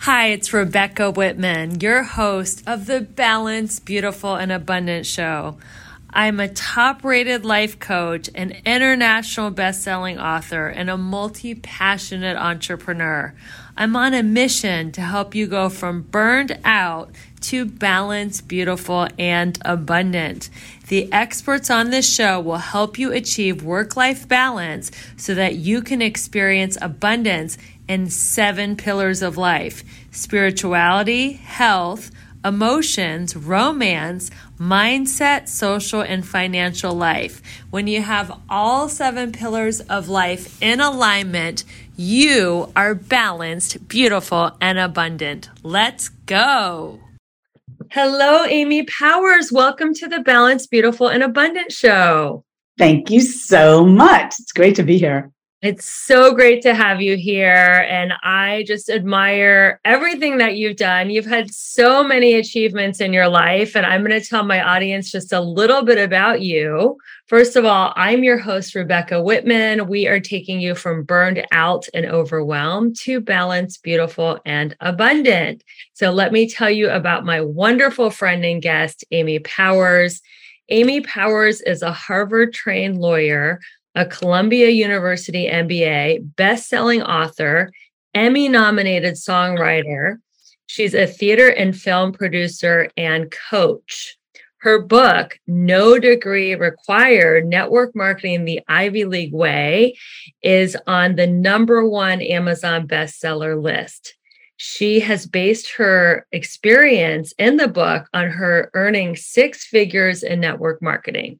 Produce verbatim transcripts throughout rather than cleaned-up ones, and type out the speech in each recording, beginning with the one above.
Hi, it's Rebecca Whitman, your host of the Balanced, Beautiful, and Abundant Show. I'm a top-rated life coach, an international best-selling author, and a multi-passionate entrepreneur. I'm on a mission to help you go from burned out to balanced, beautiful, and abundant. The experts on this show will help you achieve work-life balance so that you can experience abundance in seven pillars of life: spirituality, health, emotions, romance, mindset, social, and financial life. When you have all seven pillars of life in alignment, you are balanced, beautiful, and abundant. Let's go. Hello, Amy Powers. Welcome to the Balanced, Beautiful, and Abundant Show. Thank you so much. It's great to be here. It's so great to have you here. And I just admire everything that you've done. You've had so many achievements in your life. And I'm going to tell my audience just a little bit about you. First of all, I'm your host, Rebecca Whitman. We are taking you from burned out and overwhelmed to balanced, beautiful, and abundant. So let me tell you about my wonderful friend and guest, Amy Powers. Amy Powers is a Harvard-trained lawyer, a Columbia University M B A, best-selling author, Emmy-nominated songwriter. She's a theater and film producer and coach. Her book, No Degree Required: Network Marketing the Ivy League Way, is on the number one Amazon bestseller list. She has based her experience in the book on her earning six figures in network marketing.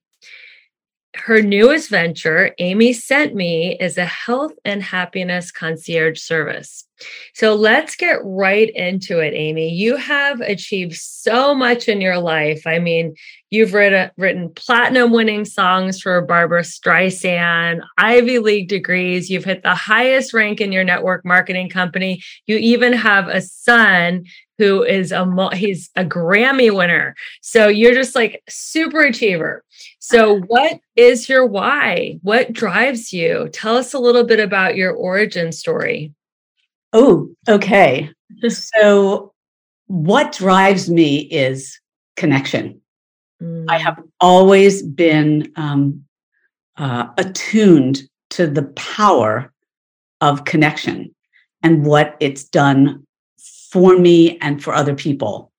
Her newest venture, Amy Sent Me, is a health and happiness concierge service. So let's get right into it, Amy. You have achieved so much in your life. I mean, you've written, written platinum-winning songs for Barbra Streisand, Ivy League degrees. You've hit the highest rank in your network marketing company. You even have a son who is a he's a Grammy winner. So you're just like super achiever. So what is your why? What drives you? Tell us a little bit about your origin story. Oh, okay. So what drives me is connection. Mm. I have always been um, uh, attuned to the power of connection and what it's done for me and for other people.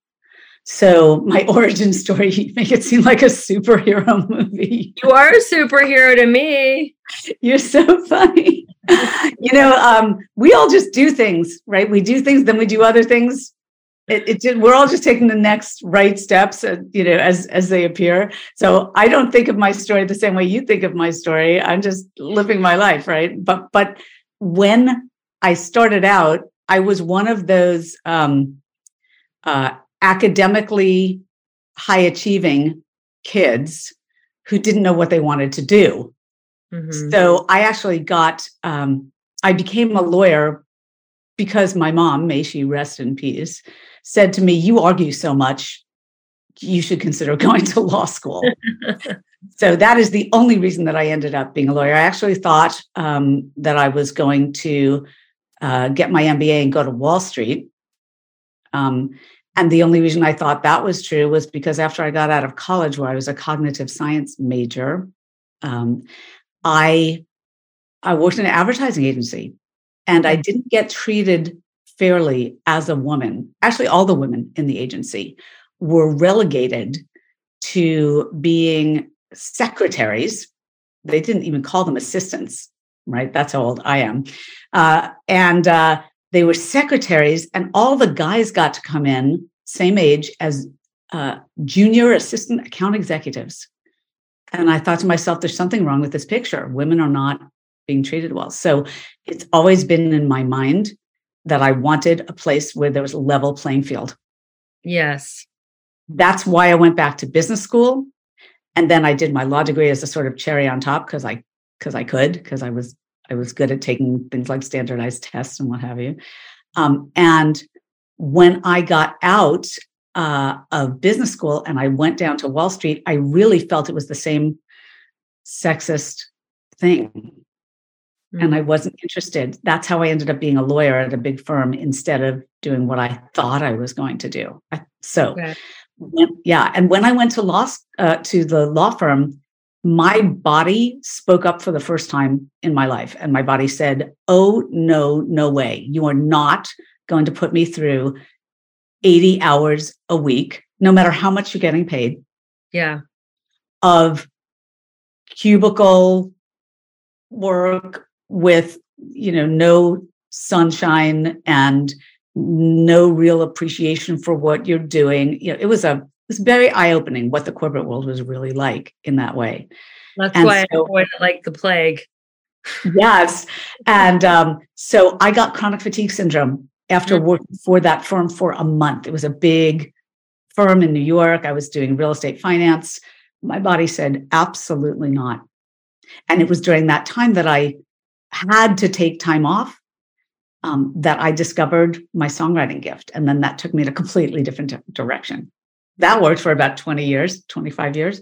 So my origin story, you make it seem like a superhero movie. You are a superhero to me. You're so funny. You know, um, we all just do things, right? We do things, then we do other things. It, it, we're all just taking the next right steps, uh, you know, as as they appear. So I don't think of my story the same way you think of my story. I'm just living my life, right? But but when I started out, I was one of those um, uh, academically high achieving kids who didn't know what they wanted to do. Mm-hmm. So I actually got, um, I became a lawyer because my mom, may she rest in peace, said to me, "You argue so much, you should consider going to law school." So that is the only reason that I ended up being a lawyer. I actually thought um, that I was going to uh, get my M B A and go to Wall Street. Um, and the only reason I thought that was true was because after I got out of college, where I was a cognitive science major, um, I I worked in an advertising agency, and I didn't get treated fairly as a woman. Actually, all the women in the agency were relegated to being secretaries. They didn't even call them assistants, right? That's how old I am. Uh, and uh, they were secretaries, and all the guys got to come in, same age as uh, junior assistant account executives. And I thought to myself, there's something wrong with this picture. Women are not being treated well. So it's always been in my mind that I wanted a place where there was a level playing field. Yes. That's why I went back to business school. And then I did my law degree as a sort of cherry on top because I because I could, because I was I was good at taking things like standardized tests and what have you. Um, and when I got out uh, of business school and I went down to Wall Street, I really felt it was the same sexist thing. mm. and I wasn't interested. That's how I ended up being a lawyer at a big firm instead of doing what I thought I was going to do. So, okay. when, yeah. And when I went to law, uh, to the law firm, my body spoke up for the first time in my life. And my body said, oh, no, no way. You are not going to put me through eighty hours a week, no matter how much you're getting paid. Yeah. Of cubicle work with, you know, no sunshine and no real appreciation for what you're doing. You know, it was a, it was very eye-opening what the corporate world was really like in that way. That's and why so, I avoid it like the plague. Yes. And um, so I got chronic fatigue syndrome after mm-hmm. working for that firm for a month. It was a big firm in New York. I was doing real estate finance. My body said, absolutely not. And it was during that time that I had to take time off um, that I discovered my songwriting gift. And then that took me in a completely different t- direction. That worked for about twenty years, twenty-five years,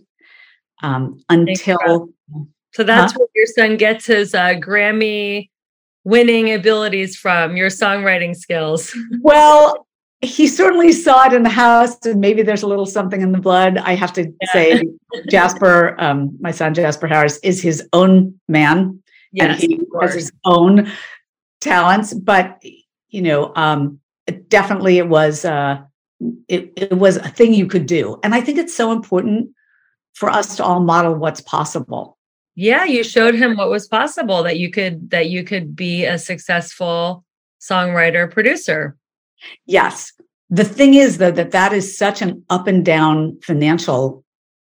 um, until... So that's huh? where your son gets his uh, Grammy winning abilities from, your songwriting skills. Well, he certainly saw it in the house, and maybe there's a little something in the blood. I have to yeah. say, Jasper, um, my son Jasper Harris, is his own man, yes, and he has his own talents. But you know, um, it definitely, it was uh, it, it was a thing you could do, and I think it's so important for us to all model what's possible. Yeah, you showed him what was possible, that you could that you could be a successful songwriter, producer. Yes. The thing is, though, that that is such an up and down financial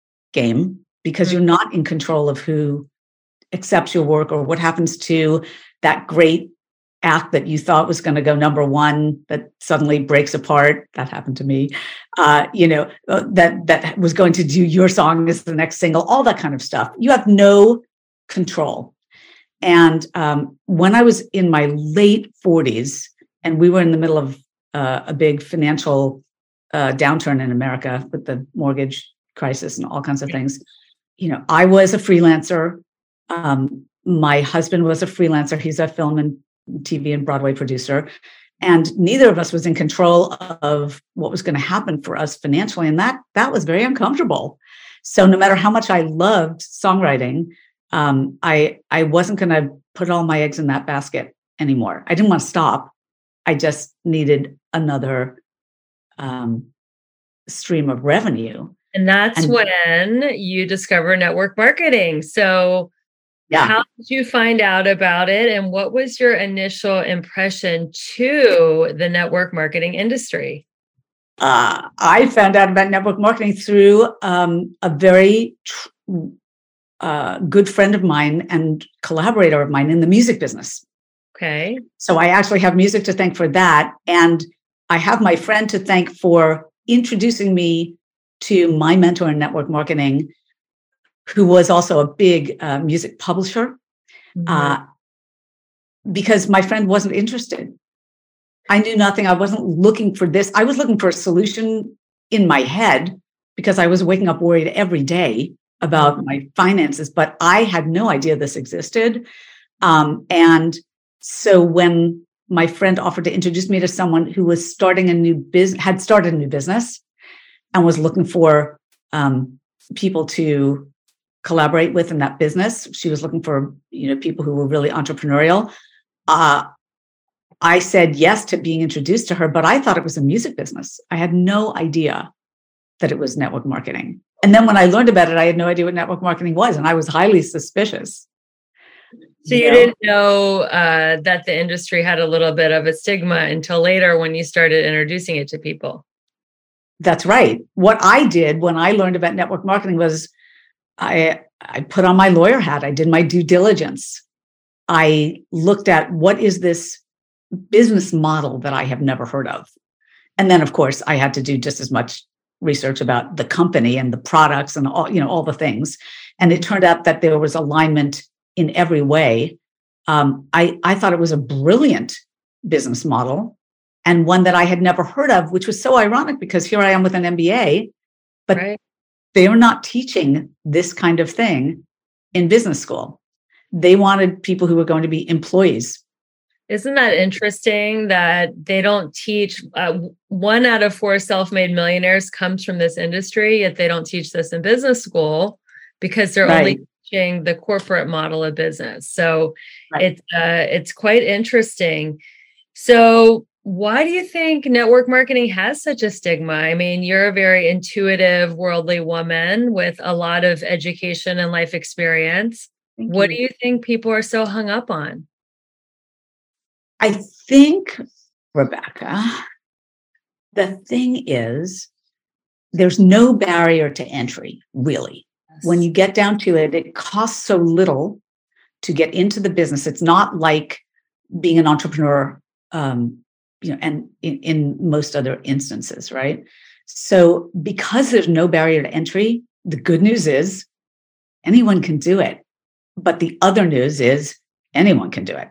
game because mm-hmm. you're not in control of who accepts your work or what happens to that great act that you thought was going to go number one that suddenly breaks apart. That happened to me. Uh, you know, uh, that that was going to do your song as the next single, all that kind of stuff. You have no control. And um, when I was in my late forties, and we were in the middle of uh, a big financial uh, downturn in America with the mortgage crisis and all kinds of things, you know, I was a freelancer. Um, my husband was a freelancer. He's a film and T V and Broadway producer. And neither of us was in control of what was going to happen for us financially. And that, that was very uncomfortable. So no matter how much I loved songwriting, um, I, I wasn't going to put all my eggs in that basket anymore. I didn't want to stop. I just needed another um, stream of revenue. And that's and, when you discover network marketing. So yeah. How did you find out about it? And what was your initial impression to the network marketing industry? Uh, I found out about network marketing through um, a very tr- uh, good friend of mine and collaborator of mine in the music business. Okay. So I actually have music to thank for that. And I have my friend to thank for introducing me to my mentor in network marketing, who was also a big uh, music publisher, mm-hmm. uh, because my friend wasn't interested. I knew nothing. I wasn't looking for this. I was looking for a solution in my head because I was waking up worried every day about mm-hmm. my finances, but I had no idea this existed. Um, and so when my friend offered to introduce me to someone who was starting a new business, had started a new business and was looking for um, people to collaborate with in that business. She was looking for, you know, people who were really entrepreneurial. Uh, I said yes to being introduced to her, but I thought it was a music business. I had no idea that it was network marketing. And then when I learned about it, I had no idea what network marketing was, and I was highly suspicious. So you, you know? didn't know uh, that the industry had a little bit of a stigma until later when you started introducing it to people. That's right. What I did when I learned about network marketing was I, I put on my lawyer hat. I did my due diligence. I looked at what is this business model that I have never heard of. And then, of course, I had to do just as much research about the company and the products and all, you know, all the things. And it turned out that there was alignment in every way. Um, I, I thought it was a brilliant business model and one that I had never heard of, which was so ironic because here I am with an M B A, but right. They are not teaching this kind of thing in business school. they wanted people who were going to be employees. Isn't that interesting that they don't teach, uh, one out of four self-made millionaires comes from this industry, yet they don't teach this in business school because they're right. only teaching the corporate model of business. So right. it's, uh, it's quite interesting. So why do you think network marketing has such a stigma? I mean, you're a very intuitive, worldly woman with a lot of education and life experience. Thank what you. do you think people are so hung up on? I think, Rebecca, the thing is, there's no barrier to entry, really. Yes. When you get down to it, it costs so little to get into the business. It's not like being an entrepreneur, um, you know, and in, in most other instances, right? So because there's no barrier to entry, the good news is anyone can do it. But the other news is anyone can do it.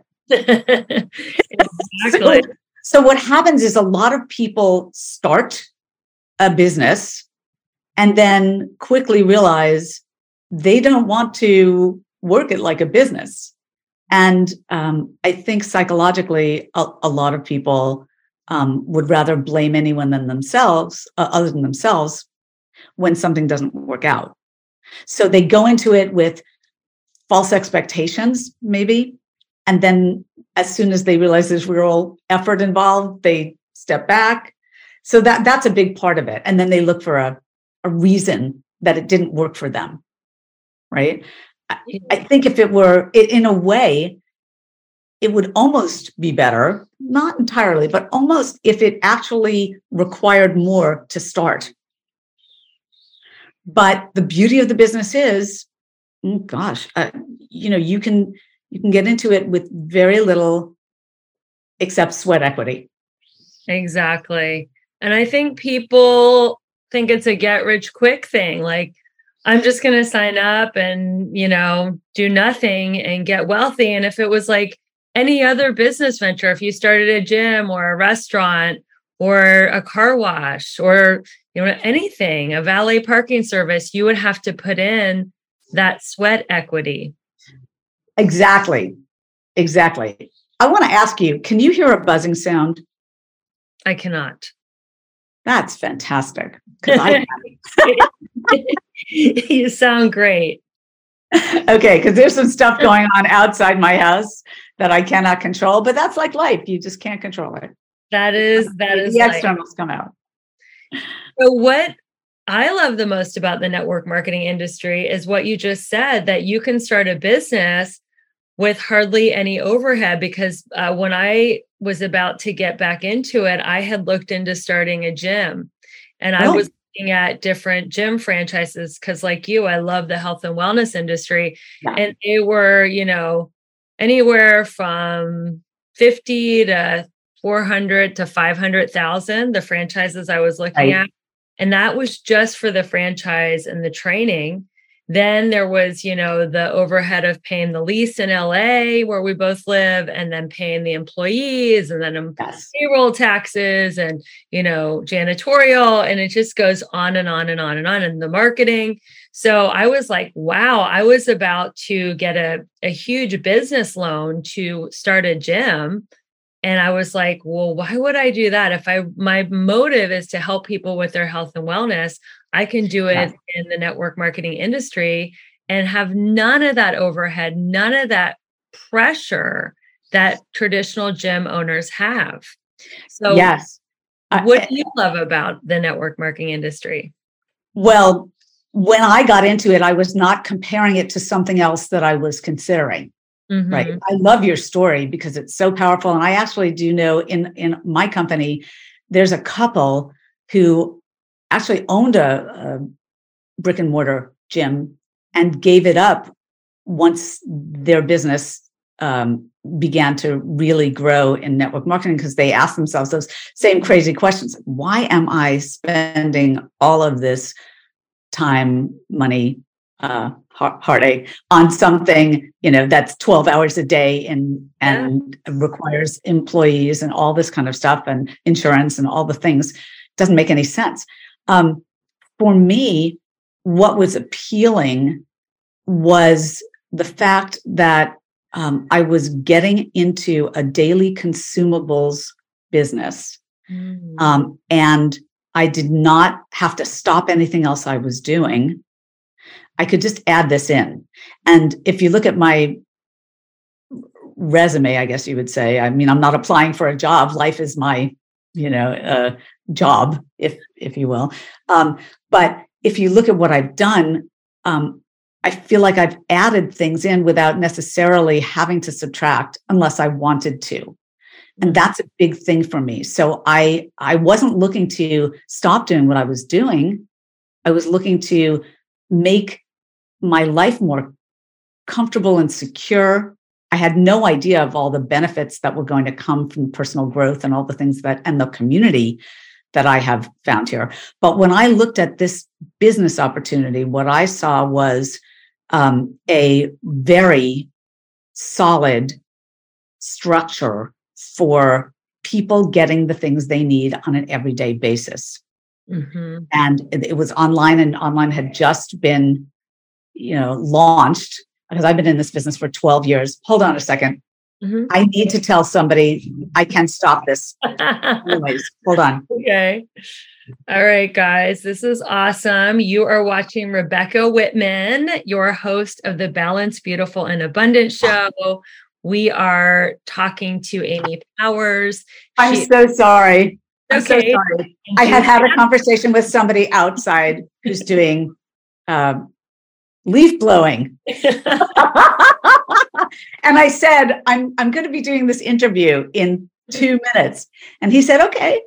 Exactly. so, so what happens is a lot of people start a business and then quickly realize they don't want to work it like a business. And um, I think psychologically, a, a lot of people um, would rather blame anyone than themselves, uh, other than themselves, when something doesn't work out. So they go into it with false expectations, maybe. And then as soon as they realize there's real effort involved, they step back. So that that's a big part of it. And then they look for a, a reason that it didn't work for them, right? I, I think if it were, it, in a way, it would almost be better, not entirely, but almost if it actually required more to start. But the beauty of the business is, oh gosh, uh, you know, you can... You can get into it with very little except sweat equity. Exactly. And I think people think it's a get rich quick thing. Like, I'm just going to sign up and, you know, do nothing and get wealthy. And if it was like any other business venture, if you started a gym or a restaurant or a car wash or, you know, anything, a valet parking service, you would have to put in that sweat equity. Exactly. Exactly. I want to ask you, can you hear a buzzing sound? I cannot. That's fantastic. I You sound great. Okay, because there's some stuff going on outside my house that I cannot control, but that's like life. You just can't control it. That is, that is the externals life. Come out. So what I love the most about the network marketing industry is what you just said, that you can start a business with hardly any overhead. Because uh, when I was about to get back into it, I had looked into starting a gym, and I oh. was looking at different gym franchises because, like you, I love the health and wellness industry. Yeah. And they were, you know, anywhere from fifty to four hundred to five hundred thousand, the franchises I was looking right. at. And that was just for the franchise and the training. Then there was, you know, the overhead of paying the lease in L A where we both live, and then paying the employees, and then yes. payroll taxes and, you know, janitorial. And it just goes on and on and on and on. And the marketing. So I was like, wow, I was about to get a, a huge business loan to start a gym. And I was like, well, why would I do that? If I, my motive is to help people with their health and wellness, I can do it yeah. in the network marketing industry and have none of that overhead, none of that pressure that traditional gym owners have. So yes. What do you love about the network marketing industry? Well, when I got into it, I was not comparing it to something else that I was considering. Mm-hmm. Right. I love your story because it's so powerful. And I actually do know in, in my company, there's a couple who actually owned a, a brick and mortar gym and gave it up once their business um, began to really grow in network marketing, because they asked themselves those same crazy questions. Why am I spending all of this time, money, uh, heartache on something, you know, that's twelve hours a day and, and yeah. requires employees and all this kind of stuff and insurance and all the things? Doesn't make any sense. Um, for me, what was appealing was the fact that um, I was getting into a daily consumables business. Mm. Um, and I did not have to stop anything else I was doing. I could just add this in. And if you look at my resume, I guess you would say, I mean, I'm not applying for a job. Life is my, you know, uh, job, if if you will. Um, but if you look at what I've done, um, I feel like I've added things in without necessarily having to subtract unless I wanted to. And that's a big thing for me. So I, I wasn't looking to stop doing what I was doing. I was looking to make my life more comfortable and secure. I had no idea of all the benefits that were going to come from personal growth and all the things that, and the community that I have found here. But when I looked at this business opportunity, what I saw was um, a very solid structure for people getting the things they need on an everyday basis. Mm-hmm. And it, it was online, and online had just been, you know, launched, because I've been in this business for twelve years. Hold on a second. Mm-hmm. I need to tell somebody I can stop this. Anyways, hold on. Okay. All right, guys, this is awesome. You are watching Rebecca Whitman, your host of the Balanced, Beautiful, and Abundant show. We are talking to Amy Powers. I'm she- so sorry. I'm okay. so sorry. I had had a conversation with somebody outside who's doing um, leaf blowing. And I said, I'm, I'm going to be doing this interview in two minutes. And he said, okay.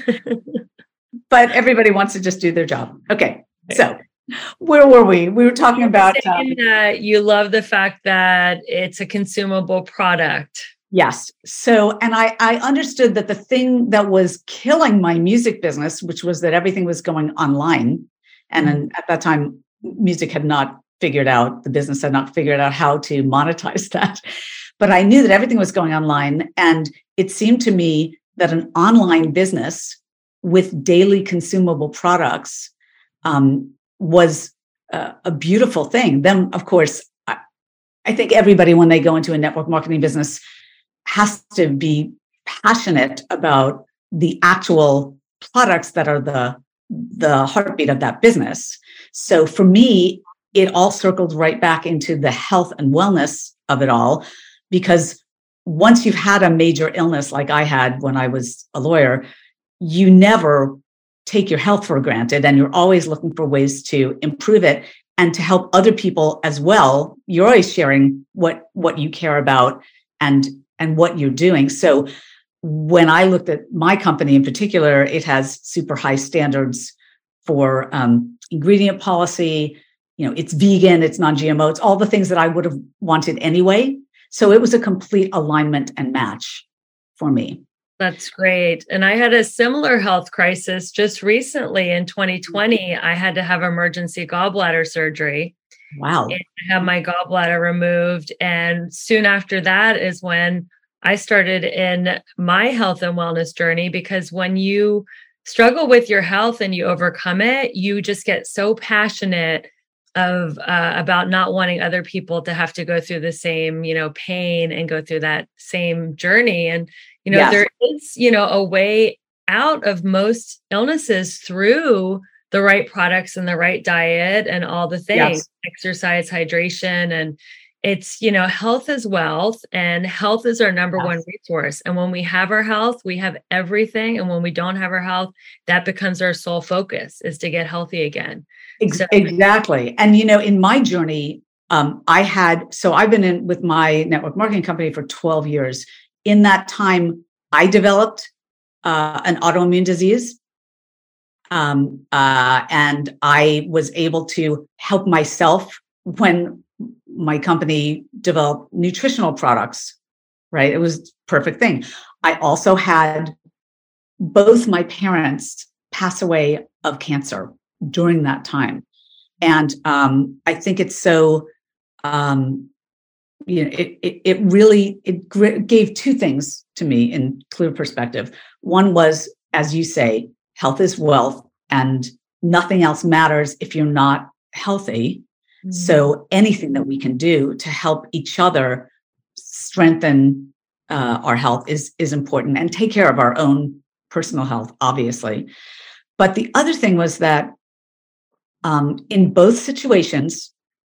But everybody wants to just do their job. Okay. So where were we? We were talking about um, that you love the fact that it's a consumable product. Yes. So, and I, I understood that the thing that was killing my music business, which was that everything was going online. And mm-hmm. then at that time, music had not figured out, the business had not figured out how to monetize that. But I knew that everything was going online. And it seemed to me that an online business with daily consumable products um, was uh, a beautiful thing. Then, of course, I, I think everybody, when they go into a network marketing business, has to be passionate about the actual products that are the, the heartbeat of that business. So for me, it all circled right back into the health and wellness of it all, because once you've had a major illness like I had when I was a lawyer, you never take your health for granted, and you're always looking for ways to improve it and to help other people as well. You're always sharing what, what you care about and, and what you're doing. So when I looked at my company in particular, it has super high standards for um, ingredient policy. You know, it's vegan, it's non-G M O, it's all the things that I would have wanted anyway. So it was a complete alignment and match for me. That's great. And I had a similar health crisis just recently in twenty twenty. I had to have emergency gallbladder surgery. Wow. And I had my gallbladder removed. And soon after that is when I started in my health and wellness journey, because when you struggle with your health and you overcome it, you just get so passionate of uh, about not wanting other people to have to go through the same, you know, pain and go through that same journey. And, you know, yes. there is, you know, a way out of most illnesses through the right products and the right diet and all the things, yes. exercise, hydration, and it's, you know, health is wealth, and health is our number yes. one resource. And when we have our health, we have everything. And when we don't have our health, that becomes our sole focus, is to get healthy again. So- exactly. And, you know, in my journey, um, I had, so I've been in with my network marketing company for twelve years. In that time, I developed uh, an autoimmune disease. Um, uh, and I was able to help myself when my company developed nutritional products, right? It was a perfect thing. I also had both my parents pass away of cancer during that time. And um, I think it's so, um, you know, it, it, it really, it gr- gave two things to me in clear perspective. One was, as you say, health is wealth, and nothing else matters if you're not healthy. Mm-hmm. So anything that we can do to help each other strengthen uh, our health is, is important, and take care of our own personal health, obviously. But the other thing was that um, in both situations,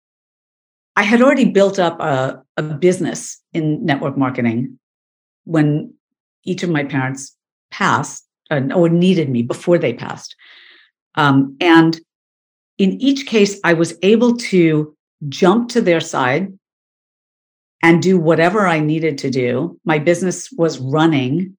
I had already built up a, a business in network marketing when each of my parents passed uh, or needed me before they passed. Um, and in each case, I was able to jump to their side and do whatever I needed to do. My business was running.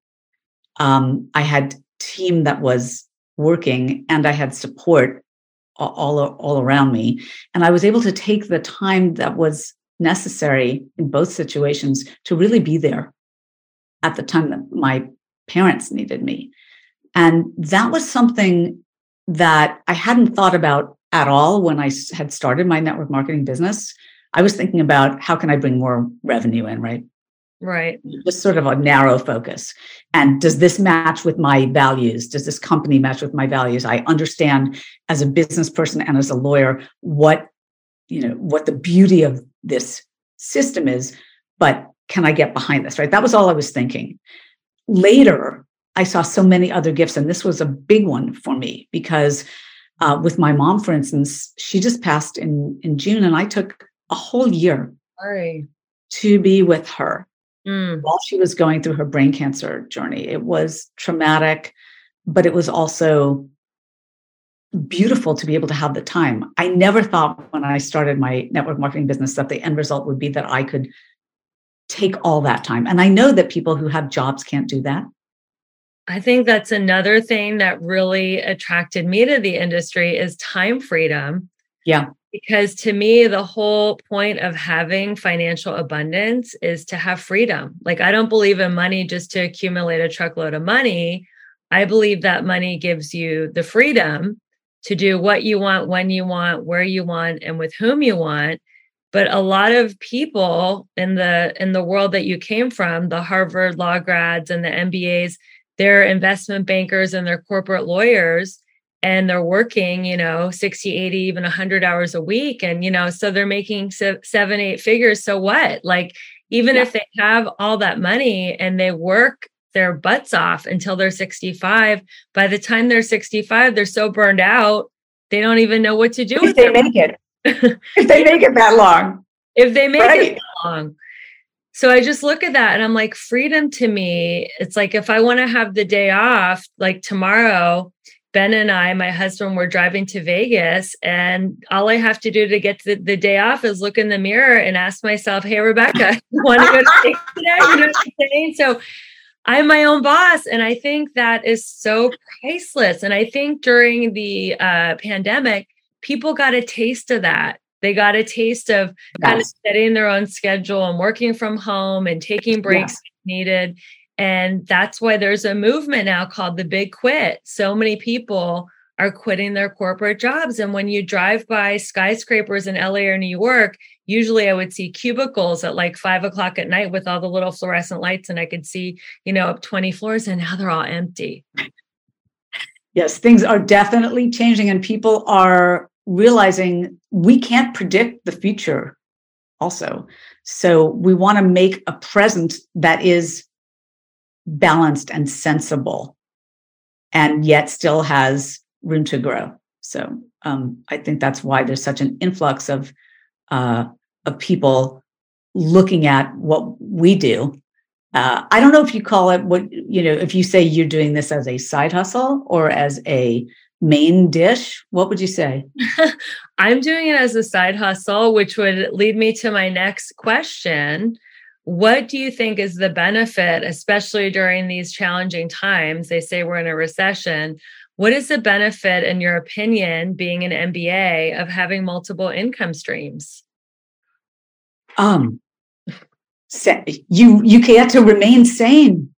Um, I had a team that was working, and I had support all, all around me. And I was able to take the time that was necessary in both situations to really be there at the time that my parents needed me. And that was something that I hadn't thought about at all when I had started my network marketing business. I was thinking about how can I bring more revenue in, right? Right. Just sort of a narrow focus. And does this match with my values? Does this company match with my values? I understand as a business person and as a lawyer what, you know, what the beauty of this system is, but can I get behind this, right? That was all I was thinking. Later, I saw so many other gifts, and this was a big one for me because uh, with my mom, for instance, she just passed in, in June, and I took a whole year Sorry. to be with her mm. while she was going through her brain cancer journey. It was traumatic, but it was also beautiful to be able to have the time. I never thought when I started my network marketing business that the end result would be that I could take all that time. And I know that people who have jobs can't do that. I think that's another thing that really attracted me to the industry is time freedom. Yeah. Because to me, the whole point of having financial abundance is to have freedom. Like, I don't believe in money just to accumulate a truckload of money. I believe that money gives you the freedom to do what you want, when you want, where you want, and with whom you want. But a lot of people in the in the world that you came from, the Harvard law grads and the M B As, they're investment bankers and they're corporate lawyers, and they're working, you know, sixty, eighty, even one hundred hours a week. And, you know, so they're making seven, eight figures. So what? Like, even yeah. if they have all that money and they work their butts off until they're sixty-five, by the time they're sixty-five, they're so burned out, they don't even know what to do if with they them. make it. If they make it that long. If they make right? it that long. So I just look at that and I'm like, freedom to me, it's like, if I want to have the day off, like tomorrow, Ben and I, my husband, we're driving to Vegas, and all I have to do to get the, the day off is look in the mirror and ask myself, hey, Rebecca, you want to go to Vegas today? You know what I'm saying? So I'm my own boss. And I think that is so priceless. And I think during the uh, pandemic, people got a taste of that. They got a taste of kind yes. of setting their own schedule and working from home and taking breaks yes. if needed. And that's why there's a movement now called the Big Quit. So many people are quitting their corporate jobs. And when you drive by skyscrapers in L A or New York, usually I would see cubicles at like five o'clock at night with all the little fluorescent lights. And I could see, you know, up twenty floors, and now they're all empty. Yes, things are definitely changing, and people are realizing we can't predict the future also. So we want to make a present that is balanced and sensible, and yet still has room to grow. So um, I think that's why there's such an influx of uh, of people looking at what we do. Uh, I don't know if you call it what, you know, if you say you're doing this as a side hustle or as a main dish, what would you say? I'm doing it as a side hustle, which would lead me to my next question. What do you think is the benefit, especially during these challenging times? They say we're in a recession. What is the benefit, in your opinion, being an M B A, of having multiple income streams? Um, you you get to remain sane.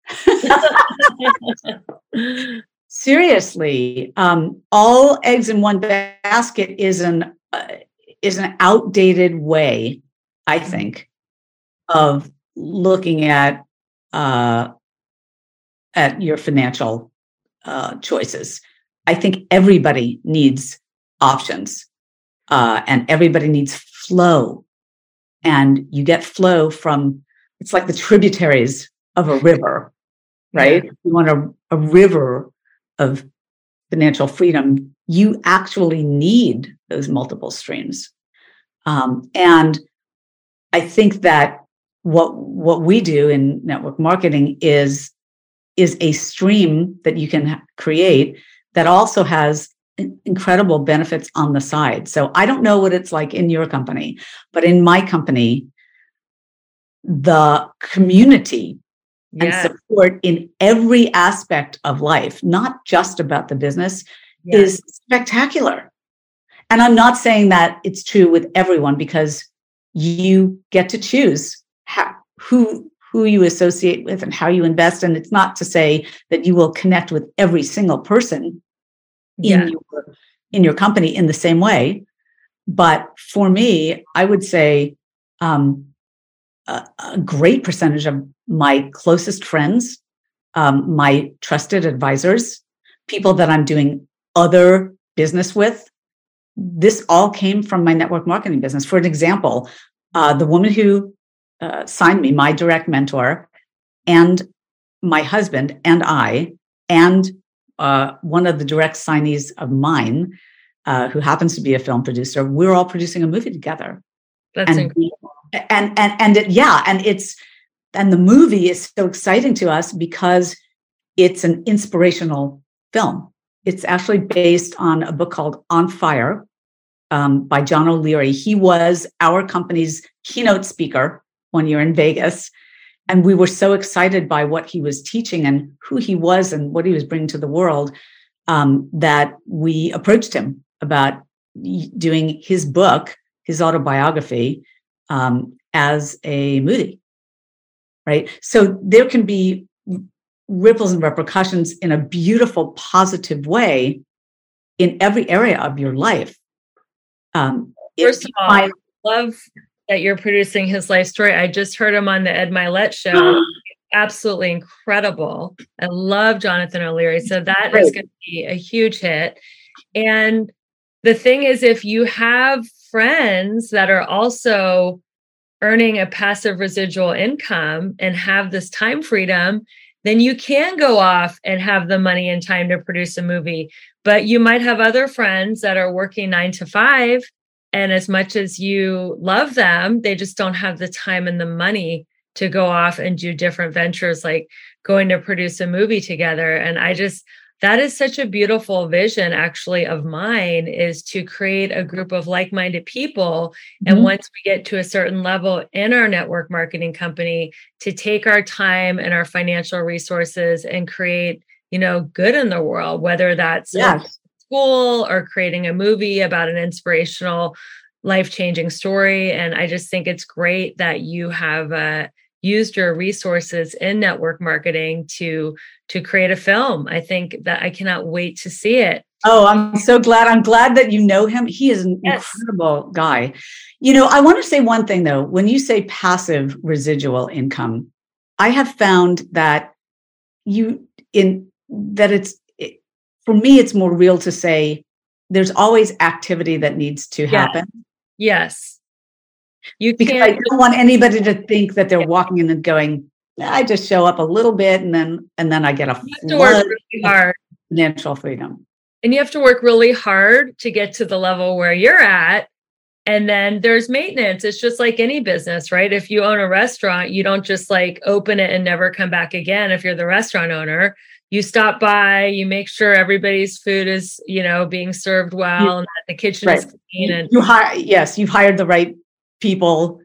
Seriously, um, all eggs in one basket is an uh, is an outdated way, I think, of looking at uh, at your financial uh, choices. I think everybody needs options. uh, and everybody needs flow. And you get flow from, it's like the tributaries of a river, right? Yeah. You want a, a river of financial freedom, you actually need those multiple streams. Um, and I think that what what we do in network marketing is, is a stream that you can create that also has incredible benefits on the side. So I don't know what it's like in your company, but in my company, the community yes. and support in every aspect of life, not just about the business, yes. is spectacular. And I'm not saying that it's true with everyone, because you get to choose how, who who you associate with and how you invest. And it's not to say that you will connect with every single person in yeah. your in your company in the same way. But for me, I would say um, a, a great percentage of my closest friends, um, my trusted advisors, people that I'm doing other business with, this all came from my network marketing business. For an example, uh, the woman who uh, signed me, my direct mentor, and my husband and I, and uh, one of the direct signees of mine, uh, who happens to be a film producer, we're all producing a movie together. That's and, incredible. And and and it, yeah, and it's and the movie is so exciting to us because it's an inspirational film. It's actually based on a book called On Fire um, by John O'Leary. He was our company's keynote speaker one year in Vegas. And we were so excited by what he was teaching and who he was and what he was bringing to the world um, that we approached him about doing his book, his autobiography, um, as a movie, right? So there can be ripples and repercussions in a beautiful, positive way in every area of your life. Um, First of all, I love that you're producing his life story. I just heard him on the Ed Milet show. Absolutely incredible. I love Jonathan O'Leary. So that Great. Is going to be a huge hit. And the thing is, if you have friends that are also earning a passive residual income and have this time freedom, then you can go off and have the money and time to produce a movie. But you might have other friends that are working nine to five. And as much as you love them, they just don't have the time and the money to go off and do different ventures, like going to produce a movie together. And I just, that is such a beautiful vision, actually, of mine, is to create a group of like-minded people. Mm-hmm. And once we get to a certain level in our network marketing company, to take our time and our financial resources and create, you know, good in the world, whether that's yes. school or creating a movie about an inspirational, life-changing story. And I just think it's great that you have uh, used your resources in network marketing to to create a film. I think that I cannot wait to see it. Oh, I'm so glad. I'm glad that you know him. He is an yes. incredible guy. You know, I want to say one thing, though. When you say passive residual income, I have found that you in that it's for me, it's more real to say there's always activity that needs to happen. Yes. You because can't. I don't want anybody to think that they're walking in and going, I just show up a little bit and then and then I get a flood really hard. of financial freedom. And you have to work really hard to get to the level where you're at. And then there's maintenance. It's just like any business, right? If you own a restaurant, you don't just like open it and never come back again. If you're the restaurant owner, you stop by, you make sure everybody's food is, you know, being served well you, and that the kitchen right. is clean. And you hire, yes, you've hired the right people.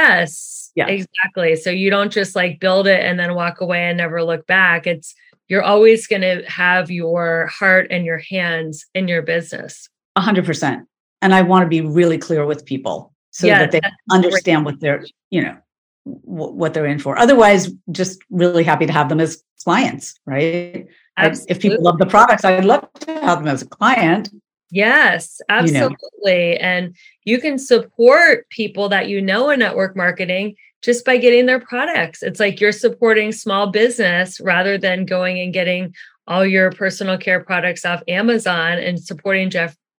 Yes, yeah. exactly. So you don't just like build it and then walk away and never look back. It's, you're always going to have your heart and your hands in your business. A hundred percent. And I want to be really clear with people so yeah, that they understand great. what they're, you know, w- what they're in for. Otherwise, just really happy to have them as clients, right? Absolutely. If people love the products, I'd love to have them as a client. Yes, absolutely. You know. And you can support people that you know in network marketing just by getting their products. It's like you're supporting small business rather than going and getting all your personal care products off Amazon and supporting Jeff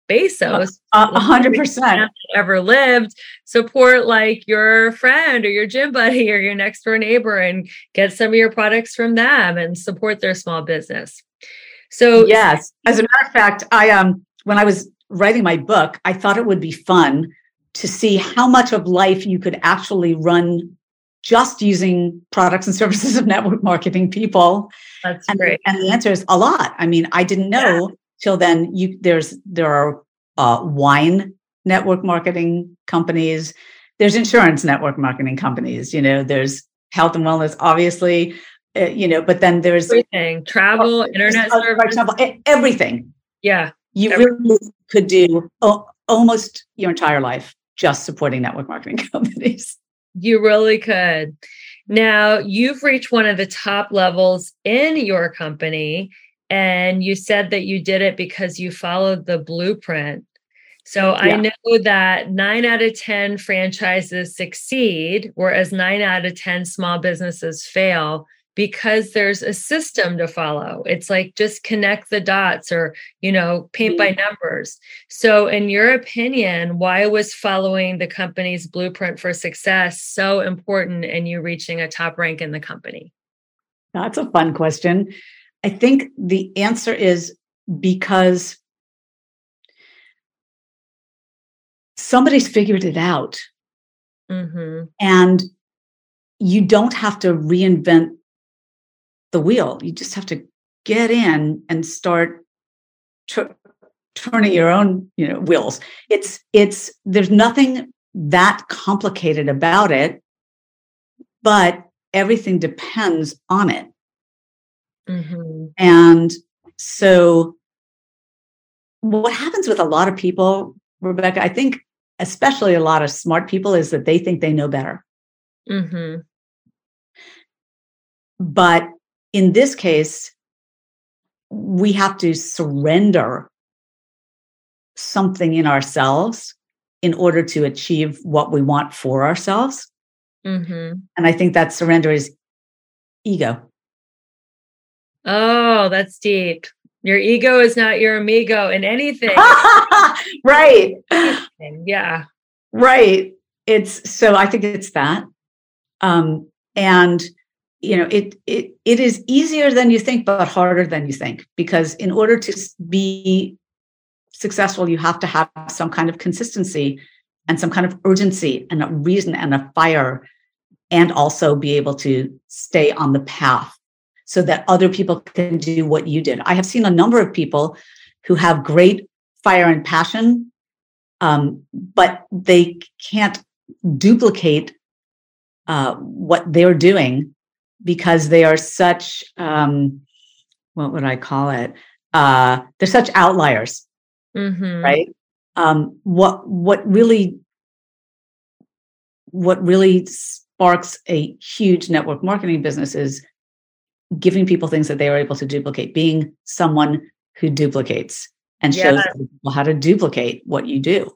Bezos, A hundred percent ever lived, support like your friend or your gym buddy or your next door neighbor and get some of your products from them and support their small business. So yes, as a matter of fact, I um when I was writing my book, I thought it would be fun to see how much of life you could actually run just using products and services of network marketing people. That's and, great. And the answer is a lot. I mean, I didn't know yeah. till then. You there's there are uh, wine network marketing companies. There's insurance network marketing companies. You know, there's health and wellness, obviously. Uh, you know, but then there's everything: travel, internet uh, service, example, everything. Yeah, you everything. really could do oh, almost your entire life just supporting network marketing companies. You really could. Now, you've reached one of the top levels in your company, and you said that you did it because you followed the blueprint. So yeah. I know that nine out of ten franchises succeed, whereas nine out of ten small businesses fail because there's a system to follow. It's like just connect the dots or, you know, paint by numbers. So in your opinion, why was following the company's blueprint for success so important in you reaching a top rank in the company? That's a fun question. I think the answer is because somebody's figured it out. Mm-hmm. And you don't have to reinvent the wheel. You just have to get in and start tr- turning your own, you know, wheels. It's, it's, there's nothing that complicated about it, but everything depends on it. Mm-hmm. And so what happens with a lot of people, Rebecca, I think especially a lot of smart people, is that they think they know better. Mm-hmm. But in this case, we have to surrender something in ourselves in order to achieve what we want for ourselves. Mm-hmm. And I think that surrender is ego. Oh, that's deep. Your ego is not your amigo in anything. Right. Anything. Yeah. Right. It's so I think it's that. Um, and you know, it it it is easier than you think, but harder than you think, because in order to be successful, you have to have some kind of consistency and some kind of urgency and a reason and a fire, and also be able to stay on the path so that other people can do what you did. I have seen a number of people who have great fire and passion, um, but they can't duplicate uh, what they're doing, because they are such, um, what would I call it? Uh, they're such outliers, mm-hmm. right? Um, what what really what really sparks a huge network marketing business is giving people things that they are able to duplicate, being someone who duplicates and yes. shows people how to duplicate what you do.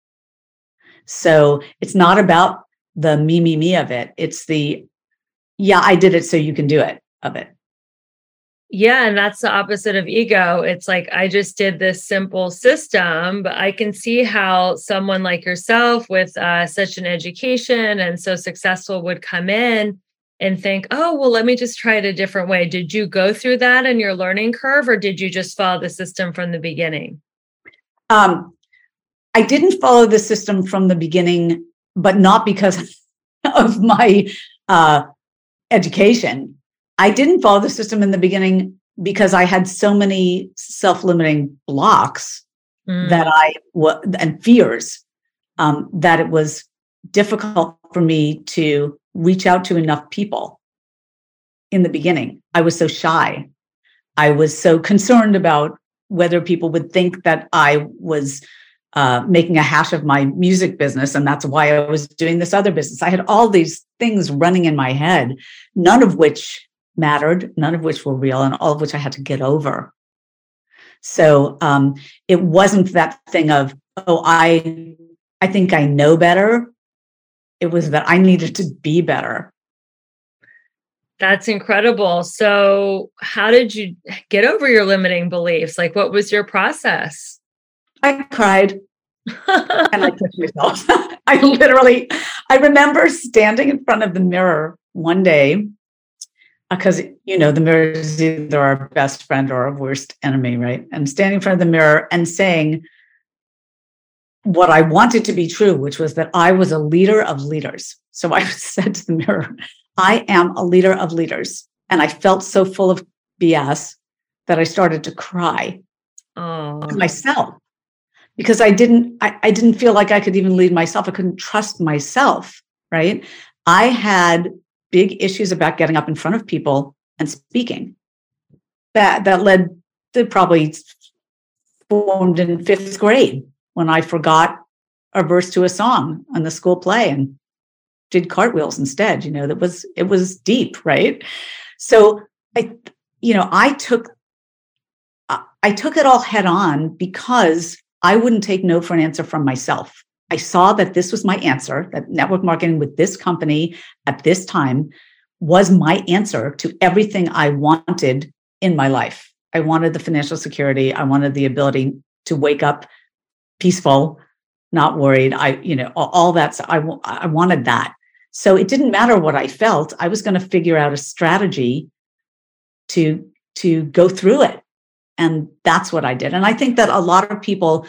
So it's not about the me, me, me of it. It's the, yeah, I did it so you can do it of it. Yeah. And that's the opposite of ego. It's like, I just did this simple system, but I can see how someone like yourself with uh, such an education and so successful would come in and think, oh, well, let me just try it a different way. Did you go through that in your learning curve, or did you just follow the system from the beginning? Um, I didn't follow the system from the beginning, but not because of my uh, education. I didn't follow the system in the beginning because I had so many self-limiting blocks mm. that I w- and fears um, that it was difficult for me to reach out to enough people in the beginning. I was so shy. I was so concerned about whether people would think that I was uh, making a hash of my music business, and that's why I was doing this other business. I had all these things running in my head, none of which mattered, none of which were real, and all of which I had to get over. So um, it wasn't that thing of, oh, I, I think I know better. It was that I needed to be better. That's incredible. So how did you get over your limiting beliefs? Like, what was your process? I cried and I touched myself. I literally, I remember standing in front of the mirror one day because, you know, the mirror is either our best friend or our worst enemy, right? And standing in front of the mirror and saying what I wanted to be true, which was that I was a leader of leaders. So I said to the mirror, I am a leader of leaders. And I felt so full of B S that I started to cry oh. to myself because I didn't, I, I didn't feel like I could even lead myself. I couldn't trust myself, right? I had big issues about getting up in front of people and speaking. That that led to probably formed in fifth grade when I forgot a verse to a song on the school play and did cartwheels instead. You know, that was it was deep, right? So I, you know, I took I took it all head on because I wouldn't take no for an answer from myself. I saw that this was my answer, that network marketing with this company at this time was my answer to everything I wanted in my life. I wanted the financial security. I wanted the ability to wake up peaceful, not worried. I, you know, all, all that. I, I wanted that. So it didn't matter what I felt. I was going to figure out a strategy to, to go through it. And that's what I did. And I think that a lot of people,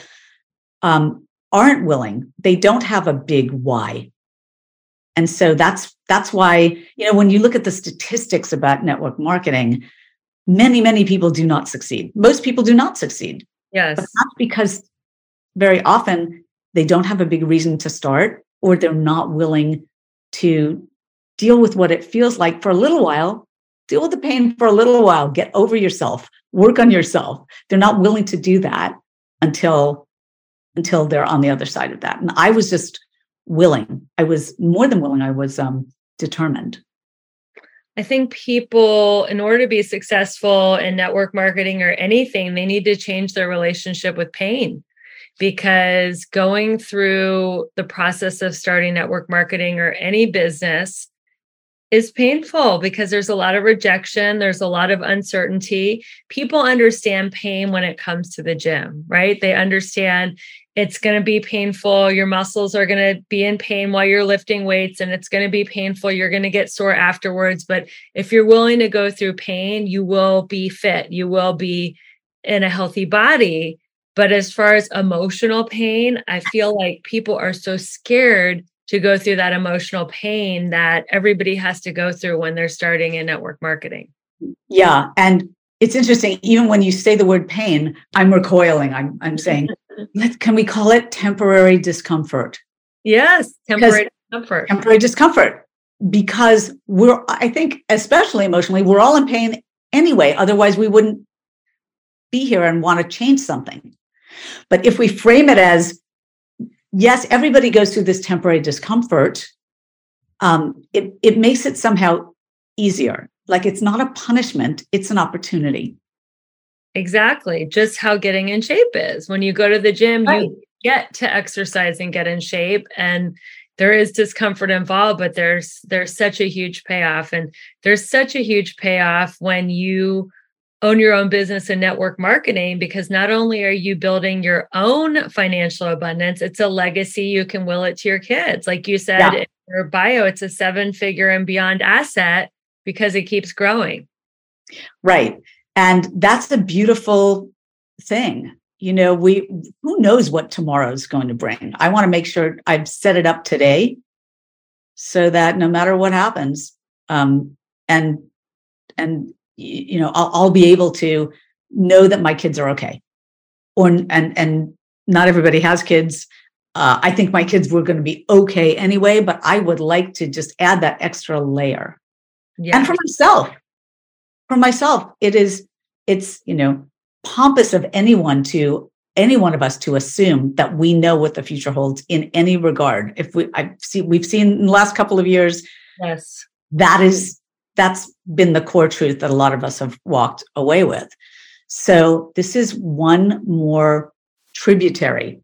um, aren't willing. They don't have a big why. And so that's that's why, you know, when you look at the statistics about network marketing, many, many people do not succeed. Most people do not succeed. Yes. But that's because very often they don't have a big reason to start, or they're not willing to deal with what it feels like for a little while, deal with the pain for a little while, get over yourself, work on yourself. They're not willing to do that until until they're on the other side of that. And I was just willing. I was more than willing. I was um, determined. I think people, in order to be successful in network marketing or anything, they need to change their relationship with pain, because going through the process of starting network marketing or any business is painful because there's a lot of rejection. There's a lot of uncertainty. People understand pain when it comes to the gym, right? They understand it's going to be painful. Your muscles are going to be in pain while you're lifting weights, and it's going to be painful. You're going to get sore afterwards. But if you're willing to go through pain, you will be fit. You will be in a healthy body. But as far as emotional pain, I feel like people are so scared to go through that emotional pain that everybody has to go through when they're starting in network marketing. Yeah. And it's interesting, even when you say the word pain, I'm recoiling. I'm, I'm saying, let's, can we call it temporary discomfort? Yes, temporary because, discomfort. Temporary discomfort. Because we're, I think, especially emotionally, we're all in pain anyway. Otherwise, we wouldn't be here and want to change something. But if we frame it as, yes, everybody goes through this temporary discomfort, um, it, it makes it somehow easier. Like it's not a punishment, it's an opportunity. Exactly. Just how getting in shape is. When you go to the gym, right. you get to exercise and get in shape. And there is discomfort involved, but there's there's such a huge payoff. And there's such a huge payoff when you own your own business and network marketing, because not only are you building your own financial abundance, it's a legacy. You can will it to your kids. Like you said yeah. in your bio, it's a seven figure and beyond asset because it keeps growing. Right. And that's a beautiful thing. You know, we, who knows what tomorrow's going to bring? I want to make sure I've set it up today so that no matter what happens, um, and, and, you know, I'll, I'll be able to know that my kids are okay. Or, and, and not everybody has kids. Uh, I think my kids were going to be okay anyway, but I would like to just add that extra layer. Yeah. And for myself, for myself, it is, it's, you know, pompous of anyone to, any one of us to assume that we know what the future holds in any regard. If we, I see, we've seen in the last couple of years, yes, that is, that's been the core truth that a lot of us have walked away with. So this is one more tributary,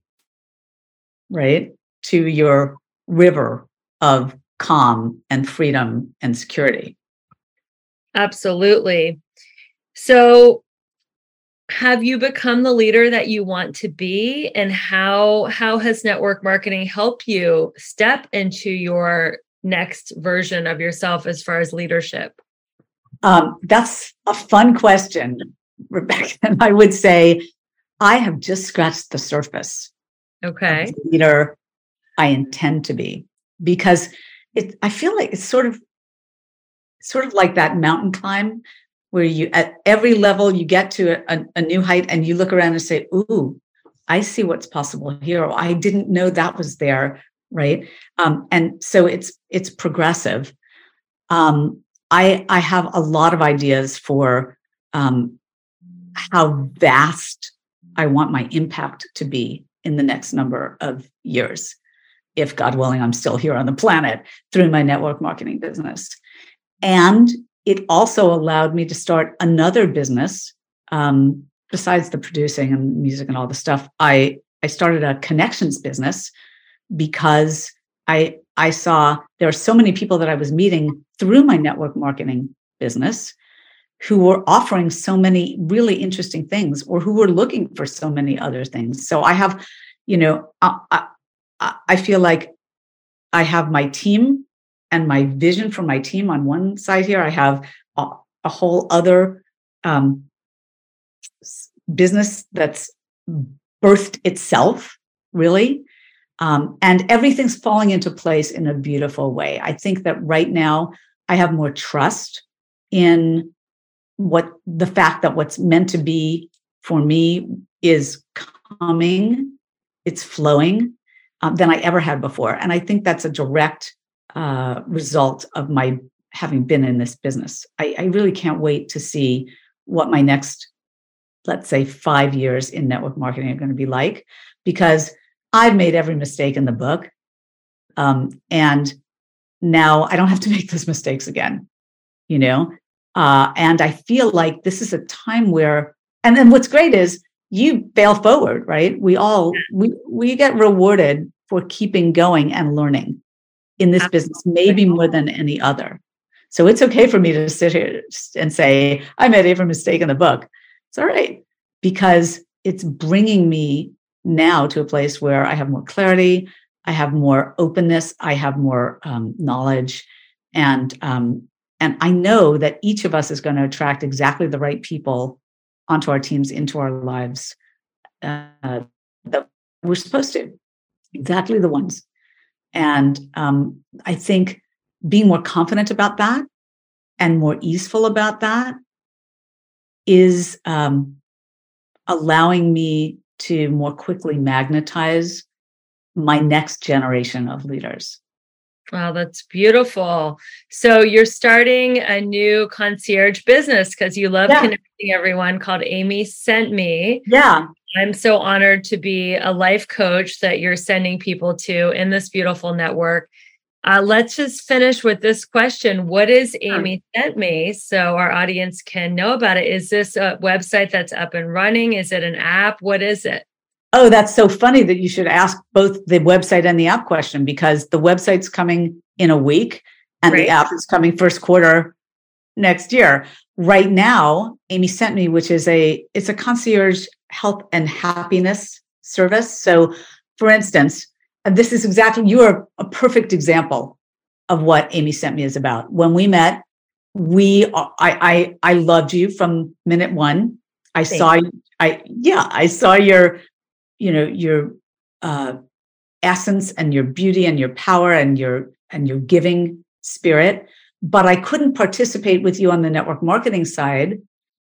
right, to your river of calm and freedom and security. Absolutely. So have you become the leader that you want to be? And how, how has network marketing helped you step into your next version of yourself as far as leadership? Um, that's a fun question, Rebecca. And I would say I have just scratched the surface. Okay. Of the leader I intend to be, because it, I feel like it's sort of, sort of like that mountain climb where you, at every level, you get to a, a new height and you look around and say, ooh, I see what's possible here. Or I didn't know that was there. Right. Um, and so it's, it's progressive. Um, I, I have a lot of ideas for um, how vast I want my impact to be in the next number of years. If God willing, I'm still here on the planet through my network marketing business. And it also allowed me to start another business. Um, besides the producing and music and all the stuff, I, I started a connections business because I, I saw there are so many people that I was meeting through my network marketing business who were offering so many really interesting things, or who were looking for so many other things. So I have, you know, I, I, I feel like I have my team and my vision for my team on one side here. I have a, a whole other um, business that's birthed itself, really. Um, and everything's falling into place in a beautiful way. I think that right now I have more trust in what the fact that what's meant to be for me is coming, it's flowing, um, than I ever had before. And I think that's a direct uh, result of my having been in this business. I, I really can't wait to see what my next, let's say, five years in network marketing are going to be like, because I've made every mistake in the book. Um, and now I don't have to make those mistakes again, you know? Uh, and I feel like this is a time where, and then what's great is you fail forward, right? We all, we, we get rewarded for keeping going and learning in this business, maybe more than any other. So it's okay for me to sit here and say, I made every mistake in the book. It's all right, because it's bringing me now to a place where I have more clarity, I have more openness, I have more um, knowledge, and um, and I know that each of us is going to attract exactly the right people onto our teams, into our lives uh, that we're supposed to, exactly the ones. And um, I think being more confident about that and more easeful about that is um, allowing me to more quickly magnetize my next generation of leaders. Wow, that's beautiful. So you're starting a new concierge business because you love yeah. connecting everyone, called Amy Sent Me. Yeah. I'm so honored to be a life coach that you're sending people to in this beautiful network. Uh, let's just finish with this question. What is Amy Sent Me, so our audience can know about it? Is this a website that's up and running? Is it an app? What is it? Oh, that's so funny that you should ask both the website and the app question, because the website's coming in a week and right. the app is coming first quarter next year. Right now, Amy Sent Me, which is a, it's a concierge health and happiness service. So for instance, and this is exactly, you are a perfect example of what Amy Sent Me is about. When we met, we, I, I, I loved you from minute one. I Thank saw, you. I, yeah, I saw your, you know, your uh, essence and your beauty and your power and your, and your giving spirit. But I couldn't participate with you on the network marketing side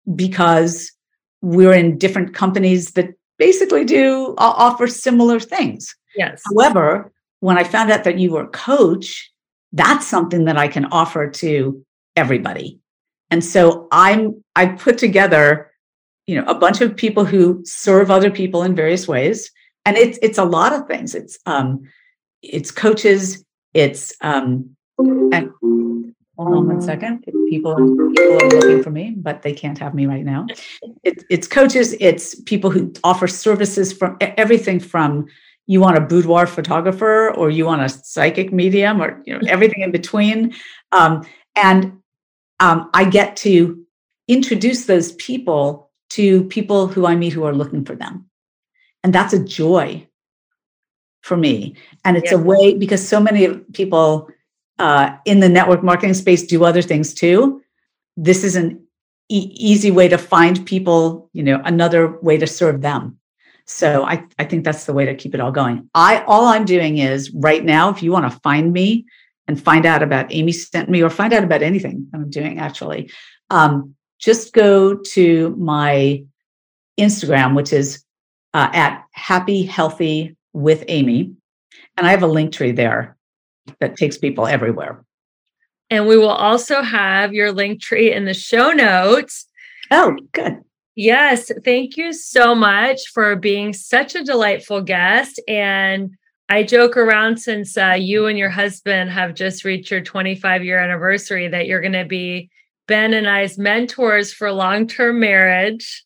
because we're in different companies that basically do uh, offer similar things. Yes. However, when I found out that you were a coach, that's something that I can offer to everybody. And so I'm, I put together, you know, a bunch of people who serve other people in various ways. And it's, it's a lot of things. It's, um, it's coaches, it's, um, and hold on one second. People, people are looking for me, but they can't have me right now. It, it's coaches, it's people who offer services from everything from, you want a boudoir photographer, or you want a psychic medium, or you know everything in between. Um, and um, I get to introduce those people to people who I meet who are looking for them. And that's a joy for me. And it's yeah. a way, because so many people uh, in the network marketing space do other things too. This is an e- easy way to find people, you know, another way to serve them. So I, I think that's the way to keep it all going. I all I'm doing is right now, if you want to find me and find out about Amy Sent Me or find out about anything I'm doing actually, um, just go to my Instagram, which is uh, at Happy Healthy with Amy. And I have a link tree there that takes people everywhere. And we will also have your link tree in the show notes. Oh, good. Yes. Thank you so much for being such a delightful guest. And I joke around, since uh, you and your husband have just reached your twenty-five year anniversary, that you're going to be Ben and I's mentors for long-term marriage.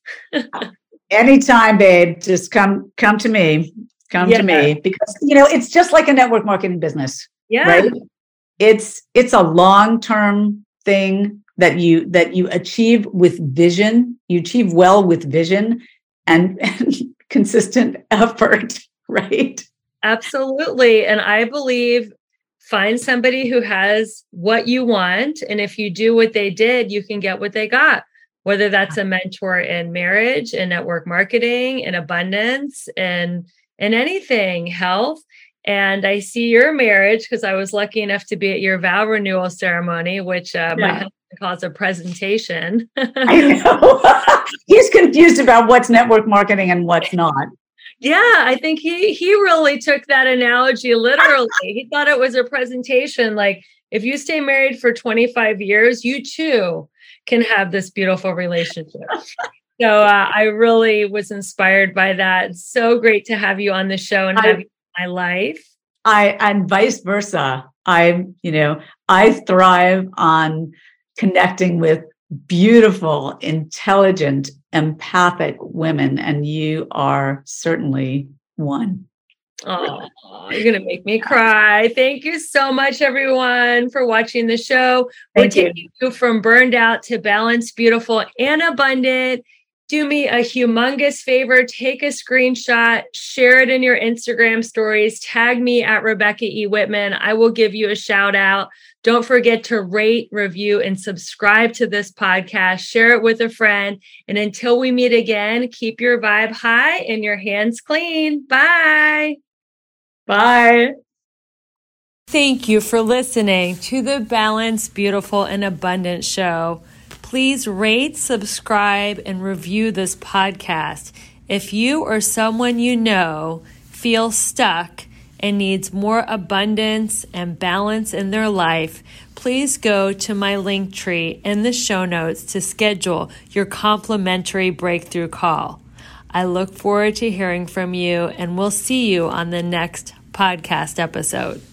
Anytime, babe. Just come, come to me. Come yeah. to me, because, you know, it's just like a network marketing business. Yeah. Right. It's, it's a long-term thing that you, that you achieve with vision. You achieve well with vision and, and consistent effort. Right. Absolutely. And I believe, find somebody who has what you want. And if you do what they did, you can get what they got, whether that's a mentor in marriage, in network marketing, in abundance, and in anything, health. And I see your marriage, because I was lucky enough to be at your vow renewal ceremony, which uh, yeah. my husband calls a presentation. I know. He's confused about what's network marketing and what's not. Yeah, I think he he really took that analogy literally. He thought it was a presentation. Like, if you stay married for twenty-five years, you too can have this beautiful relationship. So uh, I really was inspired by that. It's so great to have you on the show and I, have you in my life. I and vice versa. I, you know, I thrive on connecting with beautiful, intelligent, empathic women, and you are certainly one. Oh, you're going to make me cry. Thank you so much, everyone, for watching the show. We're Thank taking you. you from burned out to balanced, beautiful, and abundant. Do me a humongous favor. Take a screenshot, share it in your Instagram stories, tag me at Rebecca E. Whitman. I will give you a shout out. Don't forget to rate, review, and subscribe to this podcast. Share it with a friend. And until we meet again, keep your vibe high and your hands clean. Bye. Bye. Thank you for listening to the Balanced, Beautiful, and Abundant Show. Please rate, subscribe, and review this podcast. If you or someone you know feels stuck and needs more abundance and balance in their life, please go to my link tree in the show notes to schedule your complimentary breakthrough call. I look forward to hearing from you, and we'll see you on the next podcast episode.